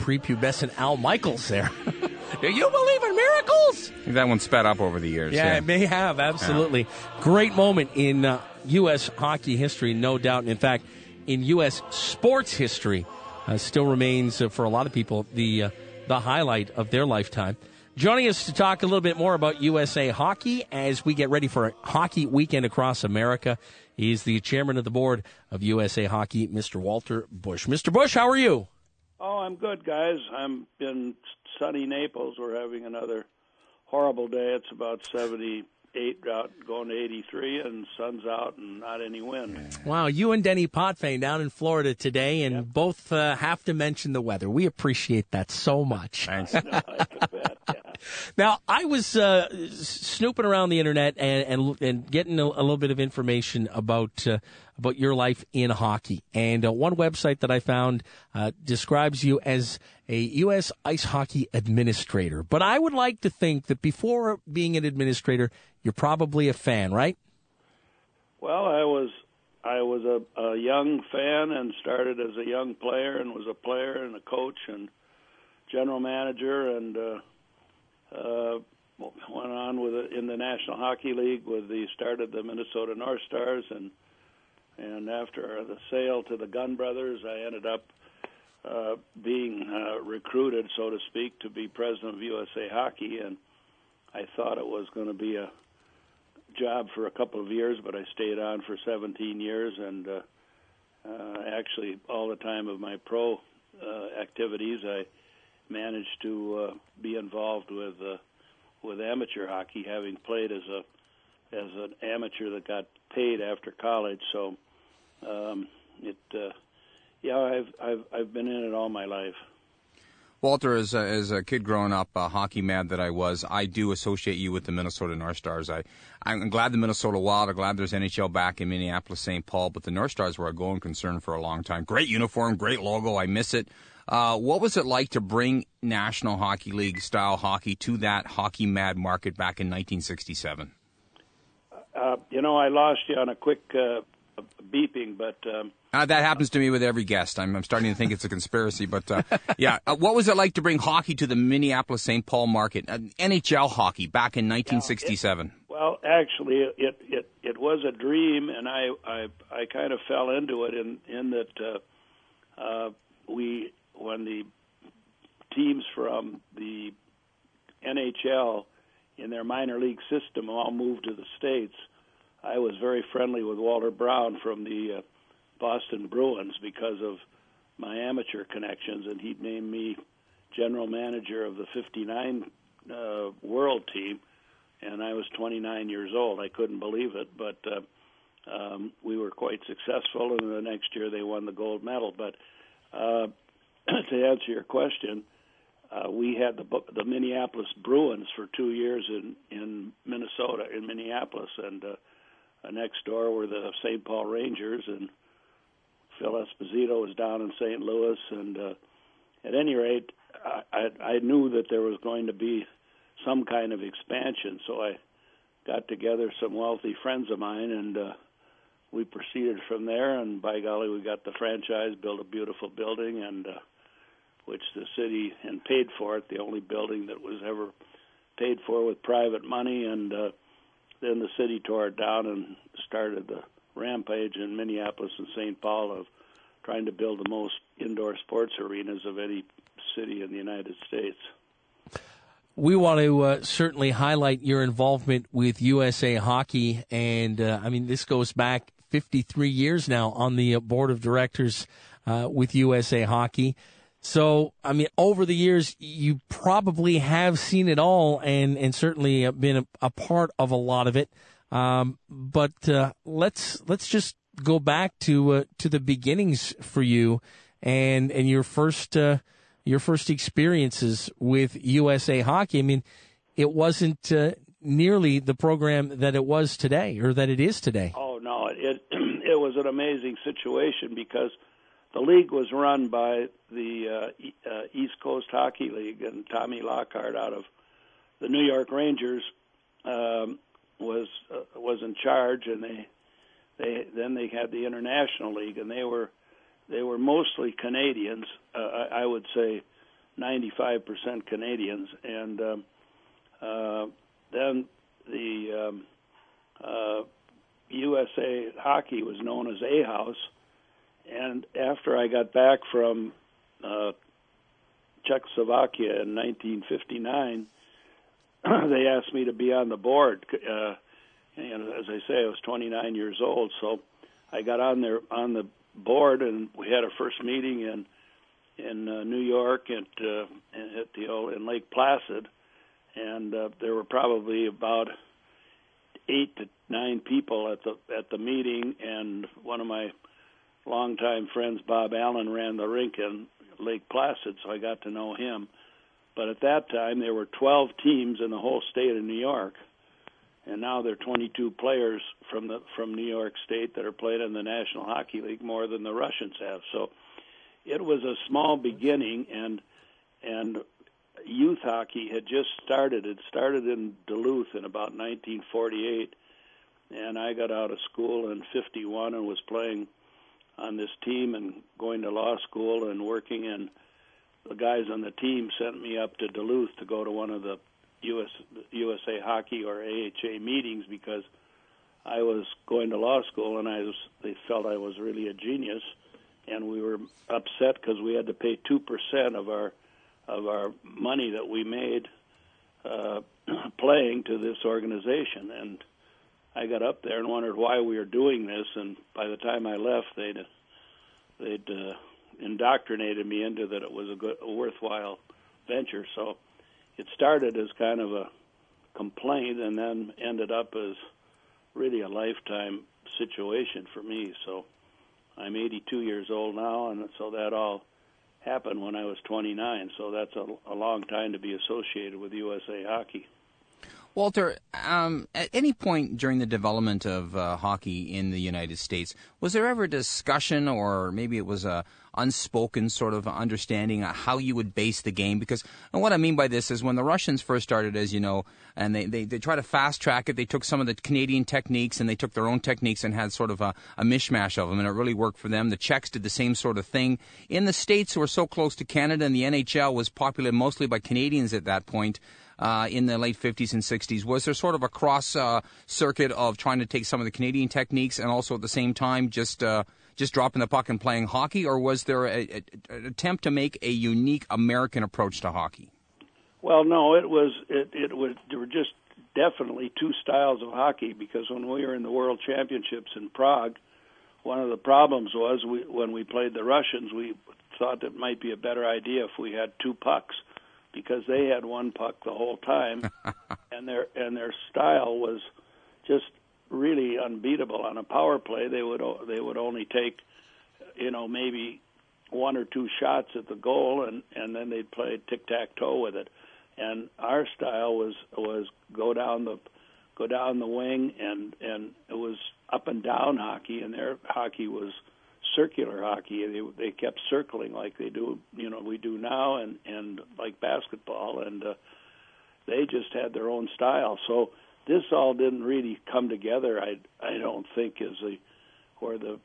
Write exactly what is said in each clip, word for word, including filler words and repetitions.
prepubescent Al Michaels there. Do you believe in miracles? That one sped up over the years. Yeah, Yeah, it may have, absolutely. Yeah. Great moment in uh, U S hockey history, no doubt. And in fact, in U S sports history, uh, still remains, uh, for a lot of people, the uh, the highlight of their lifetime. Joining us to talk a little bit more about U S A Hockey as we get ready for a hockey weekend across America is the chairman of the board of U S A Hockey, Mister Walter Bush. Mister Bush, how are you? Oh, I'm good, guys. I'm in sunny Naples. We're having another horrible day. It's about seventy-eight out, going to eighty-three, and sun's out and not any wind. Wow, you and Denny Potvin down in Florida today, and yep. both uh, have to mention the weather. We appreciate that so much. Thanks. No, I can bet, yeah. Now, I was uh, snooping around the internet and and, and getting a, a little bit of information about uh, about your life in hockey. And uh, one website that I found uh, describes you as a U S ice hockey administrator. But I would like to think that before being an administrator, you're probably a fan, right? Well, I was I was a, a young fan and started as a young player and was a player and a coach and general manager and uh, uh, went on with it in the National Hockey League with the start of the Minnesota North Stars and and after the sale to the Gunn Brothers, I ended up uh, being uh, recruited, so to speak, to be president of U S A Hockey, and I thought it was going to be a job for a couple of years, but I stayed on for seventeen years, and uh, uh, actually all the time of my pro uh, activities, I managed to uh, be involved with uh, with amateur hockey, having played as a as an amateur that got paid after college. So um, it, uh, yeah, I've I've I've been in it all my life. Walter, as a, as a kid growing up, uh, hockey mad that I was, I do associate you with the Minnesota North Stars. I, I'm glad the Minnesota Wild, I'm glad there's N H L back in Minneapolis, Saint Paul, but the North Stars were a going concern for a long time. Great uniform, great logo, I miss it. Uh, what was it like to bring National Hockey League style hockey to that hockey mad market back in nineteen sixty-seven? Uh, you know, I lost you on a quick uh, beeping, but... Um, uh, that happens to me with every guest. I'm, I'm starting to think it's a conspiracy, but uh, yeah. Uh, what was it like to bring hockey to the Minneapolis Saint Paul market, uh, N H L hockey back in nineteen sixty-seven? It, well, actually, it, it it was a dream, and I I, I kind of fell into it in, in that uh, uh, we, when the teams from the N H L in their minor league system all moved to the States, I was very friendly with Walter Brown from the uh, Boston Bruins because of my amateur connections, and he'd named me general manager of the fifty-nine uh, world team, and I was twenty-nine years old. I couldn't believe it, but uh, um, we were quite successful, and the next year they won the gold medal. But uh, to answer your question, Uh, we had the the Minneapolis Bruins for two years in, in Minnesota, in Minneapolis, and uh, uh, next door were the Saint Paul Rangers, and Phil Esposito was down in Saint Louis. And uh, at any rate, I, I, I knew that there was going to be some kind of expansion, so I got together some wealthy friends of mine, and uh, we proceeded from there, and by golly, we got the franchise, built a beautiful building, and uh, which the city and paid for it, the only building that was ever paid for with private money, and uh, then the city tore it down and started the rampage in Minneapolis and Saint Paul of trying to build the most indoor sports arenas of any city in the United States. We want to uh, certainly highlight your involvement with U S A Hockey, and uh, I mean, this goes back fifty-three years now on the uh, board of directors uh, with U S A Hockey. So, I mean, over the years, you probably have seen it all and, and certainly been a, a part of a lot of it. Um, but uh, let's let's just go back to uh, to the beginnings for you and and your first uh, your first experiences with U S A Hockey. I mean, it wasn't uh, nearly the program that it was today or that it is today. Oh no, it it was an amazing situation because the league was run by the uh, uh, East Coast Hockey League, and Tommy Lockhart out of the New York Rangers um, was uh, was in charge, and they they then they had the International League, and they were they were mostly Canadians. Uh, I, I would say ninety-five percent Canadians. And um, uh, then the um, uh, U S A Hockey was known as A-House. And after I got back from uh, Czechoslovakia in nineteen fifty-nine, they asked me to be on the board. Uh, and as I say, I was twenty-nine years old, so I got on there on the board, and we had our first meeting in in uh, New York at uh, at the old, in Lake Placid, and uh, there were probably about eight to nine people at the at the meeting, and one of my longtime friends, Bob Allen, ran the rink in Lake Placid, so I got to know him. But at that time, there were twelve teams in the whole state of New York, and now there are twenty-two players from the from New York State that are playing in the National Hockey League, more than the Russians have. So it was a small beginning, and and youth hockey had just started. It started in Duluth in about nineteen forty-eight, and I got out of school in fifty-one and was playing on this team and going to law school and working, and the guys on the team sent me up to Duluth to go to one of the U S U S A Hockey or A H A meetings because I was going to law school, and I was they felt I was really a genius, and we were upset because we had to pay two percent of our of our money that we made uh, playing to this organization. And I got up there and wondered why we were doing this, and by the time I left, they'd they'd uh, indoctrinated me into that it was a, good, a worthwhile venture. So it started as kind of a complaint, and then ended up as really a lifetime situation for me. So I'm eighty-two years old now, and so that all happened when I was twenty-nine. So that's a, a long time to be associated with U S A Hockey. Walter, um, at any point during the development of uh, hockey in the United States, was there ever a discussion, or maybe it was a unspoken sort of understanding of how you would base the game? Because, and what I mean by this is when the Russians first started, as you know, and they, they, they try to fast track it, they took some of the Canadian techniques and they took their own techniques and had sort of a, a mishmash of them, and it really worked for them. The Czechs did the same sort of thing. In the States, who were so close to Canada, and the N H L was populated mostly by Canadians at that point, Uh, in the late fifties and sixties, was there sort of a cross uh, circuit of trying to take some of the Canadian techniques and also at the same time just uh, just dropping the puck and playing hockey, or was there a, a, an attempt to make a unique American approach to hockey? Well, no, it was it, it was there were just definitely two styles of hockey, because when we were in the World Championships in Prague, one of the problems was we, when we played the Russians, we thought it might be a better idea if we had two pucks, because they had one puck the whole time, and their and their style was just really unbeatable. On a power play, they would they would only take, you know, maybe one or two shots at the goal, and, and then they'd play tic-tac-toe with it. And our style was was go down the go down the wing, and, and it was up and down hockey, and their hockey was circular hockey. They they kept circling like they do, you know, we do now, and, and like basketball, and uh, they just had their own style. So this all didn't really come together, I I don't think, as the or the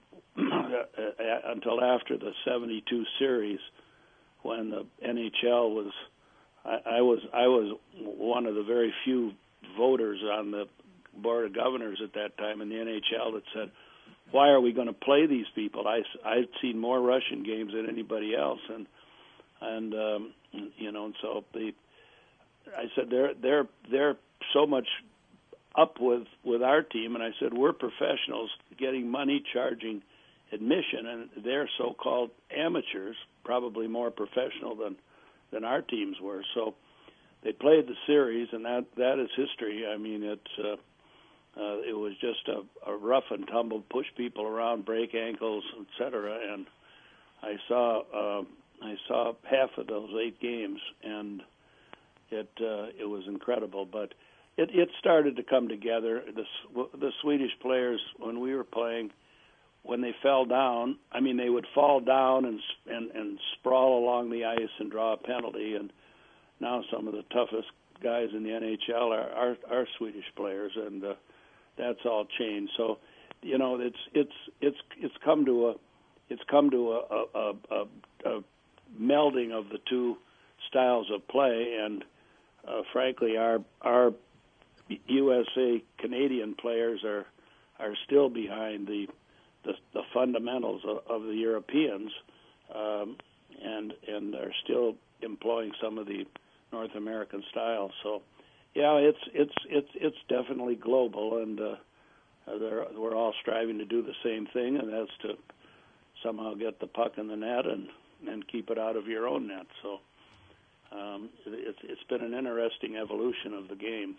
until after the seventy-two series, when the N H L was. I, I was I was one of the very few voters on the Board of Governors at that time in the N H L that said, why are we going to play these people? I, I'd seen more Russian games than anybody else, and and um, you know, and so the I said they're they're they're so much up with with our team, and I said we're professionals getting money, charging admission, and they're so-called amateurs, probably more professional than than our teams were. So they played the series, and that that is history. I mean, it's. Uh, Uh, it was just a, a rough and tumble, push people around, break ankles, et cetera. And I saw uh, I saw half of those eight games, and it uh, it was incredible. But it, it started to come together. The the Swedish players, when we were playing, when they fell down, I mean, they would fall down and and, and sprawl along the ice and draw a penalty. And now some of the toughest guys in the N H L are are, are Swedish players, and uh, that's all changed. So, you know, it's it's it's it's come to a it's come to a a, a, a melding of the two styles of play, and uh, frankly, our our U S A Canadian players are are still behind the the, the fundamentals of, of the Europeans, um, and and are still employing some of the North American styles. So, yeah, it's it's it's it's definitely global, and uh, we're all striving to do the same thing, and that's to somehow get the puck in the net and, and keep it out of your own net. So, um, it's it's been an interesting evolution of the game.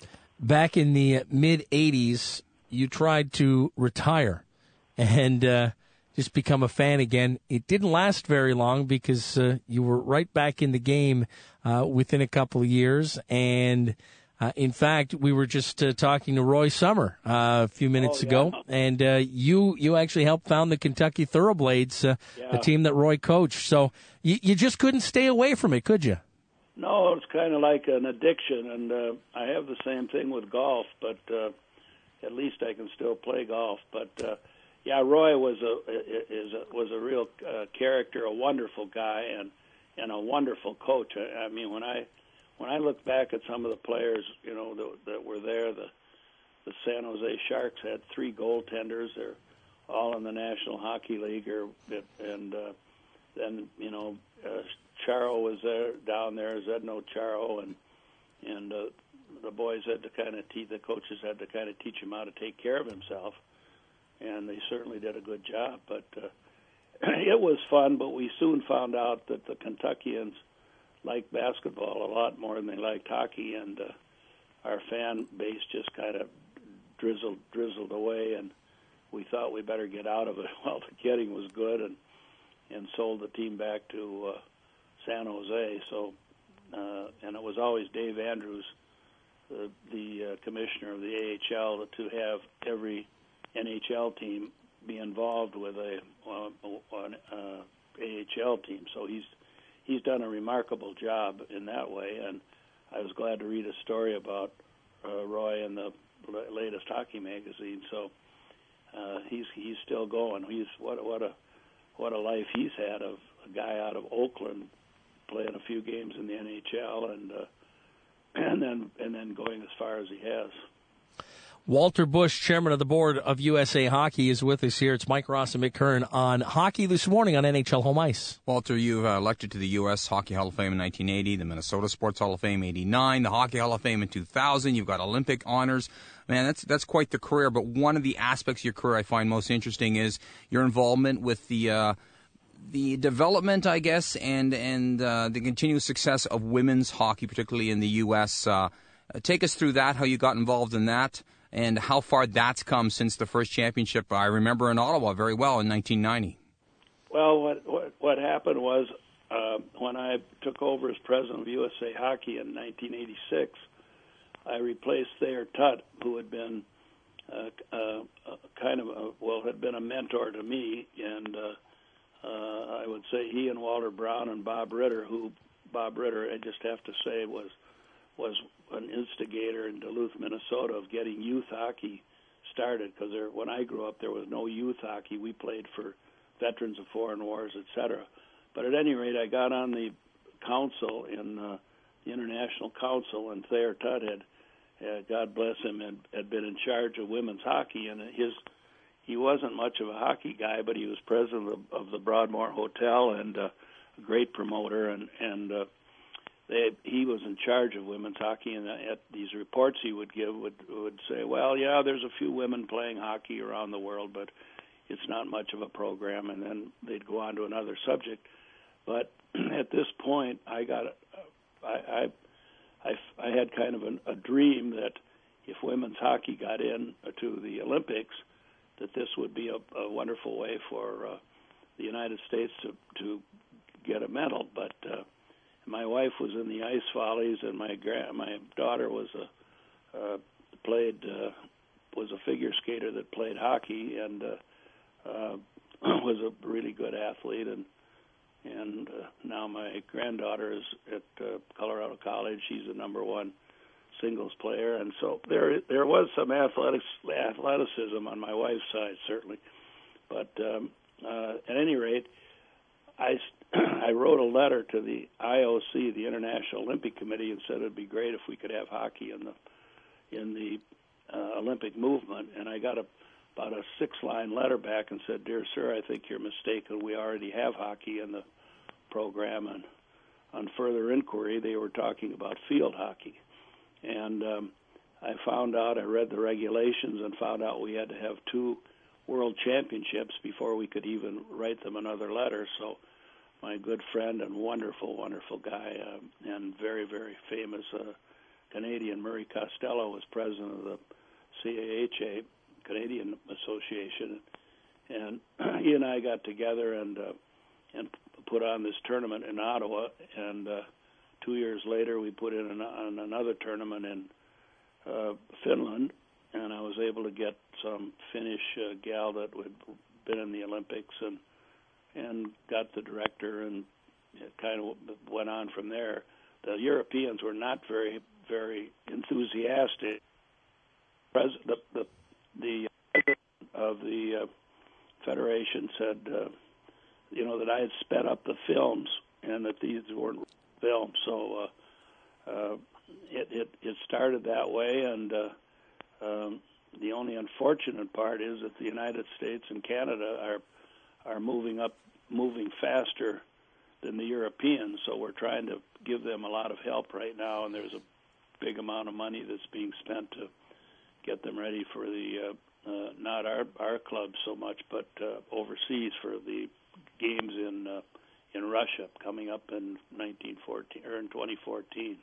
Back in the mid eighties, you tried to retire and uh, just become a fan again. It didn't last very long because uh, you were right back in the game uh, within a couple of years. And, uh, in fact, we were just uh, talking to Roy Sommer uh, a few minutes oh, yeah. ago. And uh, you you actually helped found the Kentucky Thoroughblades, uh, yeah. the team that Roy coached. So you, you just couldn't stay away from it, could you? No, it's kind of like an addiction, and uh, I have the same thing with golf, but uh, at least I can still play golf. But uh, yeah, Roy was a is a, was a real uh, character, a wonderful guy, and and a wonderful coach. I, I mean, when I when I look back at some of the players, you know, that, that were there, the the San Jose Sharks had three goaltenders. They're all in the National Hockey League, or and uh, then you know. Uh, Charo was there down there, Zdeno Charo, and and uh, the boys had to kind of teach, the coaches had to kind of teach him how to take care of himself, and they certainly did a good job. But uh, it was fun, but we soon found out that the Kentuckians liked basketball a lot more than they liked hockey, and uh, our fan base just kind of drizzled drizzled away, and we thought we better get out of it while the getting was good, and and sold the team back to uh, San Jose. So, uh, and it was always Dave Andrews, the, the uh, commissioner of the A H L, to have every N H L team be involved with a uh, an uh, A H L team. So he's he's done a remarkable job in that way, and I was glad to read a story about uh, Roy in the latest hockey magazine. So uh, he's he's still going. He's what what a what a life he's had, of a guy out of Oakland playing a few games in the N H L and uh, and then and then going as far as he has. Walter Bush, chairman of the board of U S A Hockey, is with us here. It's Mike Ross and Mick Kern on Hockey This Morning on N H L Home Ice. Walter, you uh, elected to the U S Hockey Hall of Fame in nineteen eighty, the Minnesota Sports Hall of Fame eighty-nine, the Hockey Hall of Fame in two thousand. You've got Olympic honors. Man, that's that's quite the career. But one of the aspects of your career I find most interesting is your involvement with the uh, the development, I guess, and and uh, the continuous success of women's hockey, particularly in the U S. Uh, take us through that, how you got involved in that, and how far that's come since the first championship I remember in Ottawa very well in nineteen ninety. Well, what what, what happened was uh, when I took over as president of U S A Hockey in nineteen eighty-six, I replaced Thayer Tutt, who had been uh, uh, kind of a, well had been a mentor to me, and uh, uh, I would say he and Walter Brown and Bob Ritter, who Bob Ritter I just have to say was was an instigator in Duluth, Minnesota, of getting youth hockey started, because when I grew up there was no youth hockey. We played for veterans of foreign wars, et cetera. But at any rate, I got on the council in uh, the International Council, and Thayer Tutt had, uh, God bless him, had, had been in charge of women's hockey, and his he wasn't much of a hockey guy, but he was president of, of the Broadmoor Hotel and uh, a great promoter, and and uh, They, he was in charge of women's hockey, and at these reports he would give would would say, well, yeah, there's a few women playing hockey around the world, but it's not much of a program, and then they'd go on to another subject. But at this point, I got, I, I, I, I had kind of an, a dream that if women's hockey got in to the Olympics, that this would be a, a wonderful way for uh, the United States to, to get a medal, but uh, my wife was in the ice volleys, and my gra- my daughter was a uh, played uh, was a figure skater that played hockey, and uh, uh, was a really good athlete. And and uh, now my granddaughter is at uh, Colorado College. She's the number one singles player, and so there there was some athletics athleticism on my wife's side, certainly. But um, uh, at any rate, I I wrote a letter to the I O C, the International Olympic Committee, and said it'd be great if we could have hockey in the in the uh, Olympic movement. And I got a, about a six-line letter back and said, "Dear sir, I think you're mistaken. We already have hockey in the program." And on further inquiry, they were talking about field hockey. And um, I found out, I read the regulations and found out we had to have two world championships before we could even write them another letter. So my good friend and wonderful, wonderful guy uh, and very, very famous uh, Canadian Murray Costello was president of the C A H A, Canadian Association, and he and I got together and uh, and put on this tournament in Ottawa, and uh, two years later we put in an, on another tournament in uh, Finland, and I was able to get some Finnish uh, gal that had been in the Olympics and and got the director, and it kind of went on from there. The Europeans were not very, very enthusiastic. Pres- the, the, the president of the uh, federation said, uh, you know, that I had sped up the films and that these weren't films. So uh, uh, it, it, it started that way, and uh, um, the only unfortunate part is that the United States and Canada are are moving up, moving faster than the Europeans. So we're trying to give them a lot of help right now, and there's a big amount of money that's being spent to get them ready for the uh, uh, not our our club so much, but uh, overseas for the games in uh, in Russia coming up in nineteen fourteen or in twenty fourteen.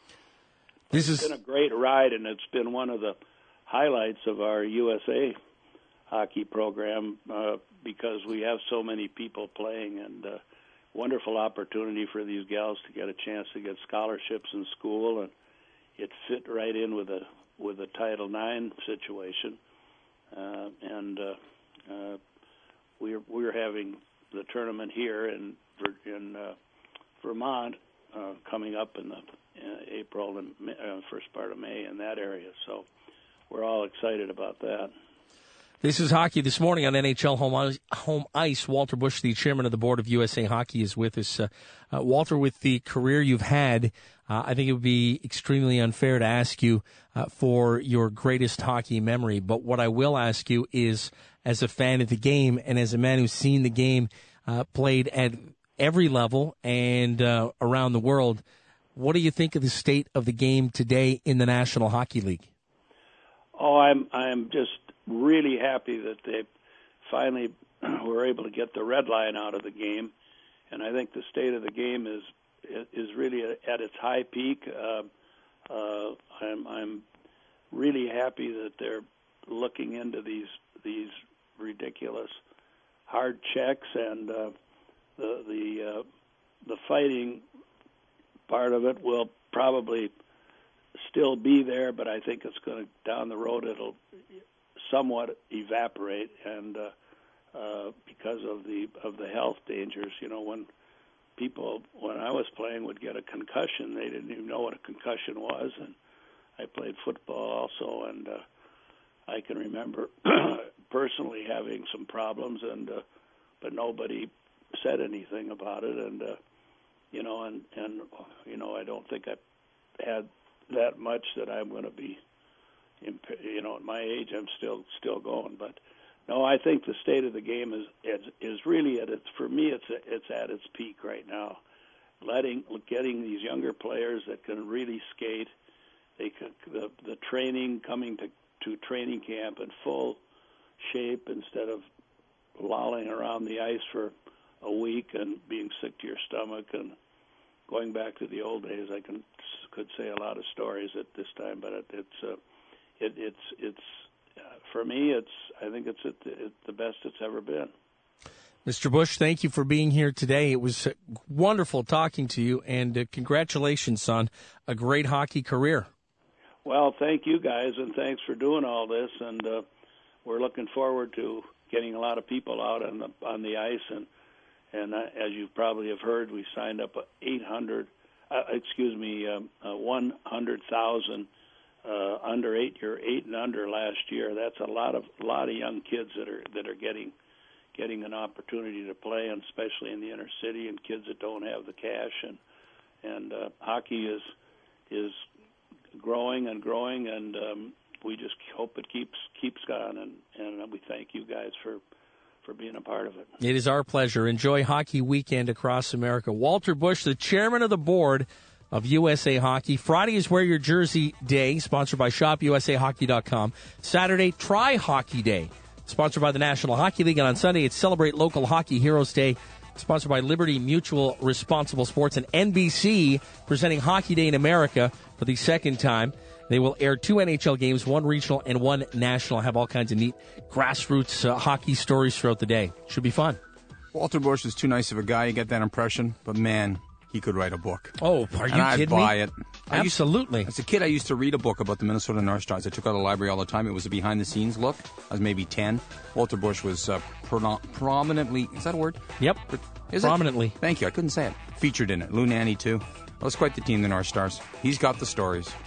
This it's is been a great ride, and it's been one of the highlights of our U S A hockey program uh, because we have so many people playing, and uh, wonderful opportunity for these gals to get a chance to get scholarships in school, and it fit right in with a with a Title nine situation, uh, and uh, uh, we're we're having the tournament here in in uh, Vermont uh, coming up in the uh, April and May, uh, first part of May in that area. So we're all excited about that. This is Hockey This Morning on N H L Home Ice. Home Ice. Walter Bush, the chairman of the board of U S A Hockey, is with us. Uh, uh, Walter, with the career you've had, uh, I think it would be extremely unfair to ask you uh, for your greatest hockey memory. But what I will ask you is, as a fan of the game and as a man who's seen the game uh, played at every level and uh, around the world, what do you think of the state of the game today in the National Hockey League? Oh, I'm I'm just really happy that they finally were able to get the red line out of the game, and I think the state of the game is is really at its high peak. Uh, uh, I'm I'm really happy that they're looking into these these ridiculous hard checks, and uh, the the uh, the fighting part of it will probably still be there, but I think it's going to, down the road, it'll somewhat evaporate, and uh, uh, because of the of the health dangers. You know, when people, when I was playing, would get a concussion, they didn't even know what a concussion was, and I played football also, and uh, I can remember personally having some problems, and uh, but nobody said anything about it, and uh, you know, and and you know, I don't think I had that much that I'm going to be, you know, at my age, I'm still still going. But no, I think the state of the game is is, is really at its, for me, it's it's at its peak right now. Letting getting these younger players that can really skate, they could, the the training coming to to training camp in full shape instead of lolling around the ice for a week and being sick to your stomach. And going back to the old days, I can could say a lot of stories at this time, but it, it's uh, it, it's it's uh, for me, it's I think it's at the, it's the best it's ever been. Mister Bush, thank you for being here today. It was wonderful talking to you, and uh, congratulations on a great hockey career. Well, thank you guys, and thanks for doing all this, and uh, we're looking forward to getting a lot of people out on the on the ice, and and uh, as you probably have heard, we signed up eight hundred, uh, excuse me, um, uh, one hundred thousand uh, under eight year eight and under last year. That's a lot of a lot of young kids that are that are getting getting an opportunity to play, and especially in the inner city, and kids that don't have the cash. And and uh, hockey is is growing and growing, and um, we just hope it keeps keeps going. And, and we thank you guys for. for being a part of it. It is our pleasure. Enjoy Hockey Weekend across America. Walter Bush, the chairman of the board of U S A Hockey. Friday is Wear Your Jersey Day, sponsored by shop U S A hockey dot com. Saturday, Try Hockey Day, sponsored by the National Hockey League. And on Sunday, it's Celebrate Local Hockey Heroes Day, sponsored by Liberty Mutual Responsible Sports and N B C, presenting Hockey Day in America for the second time. They will air two N H L games, one regional and one national. Have all kinds of neat grassroots uh, hockey stories throughout the day. Should be fun. Walter Bush is too nice of a guy. You get that impression. But, man, he could write a book. Oh, are you and I'd kidding buy me? it. Absolutely. I used, as a kid, I used to read a book about the Minnesota North Stars. I took it out of the library all the time. It was a behind-the-scenes look. I was maybe ten. Walter Bush was uh, pro- prominently, is that a word? Yep. Is prominently. It? Thank you. I couldn't say it. Featured in it. Lou Nanne, too. Well, it's quite the team, the North Stars. He's got the stories.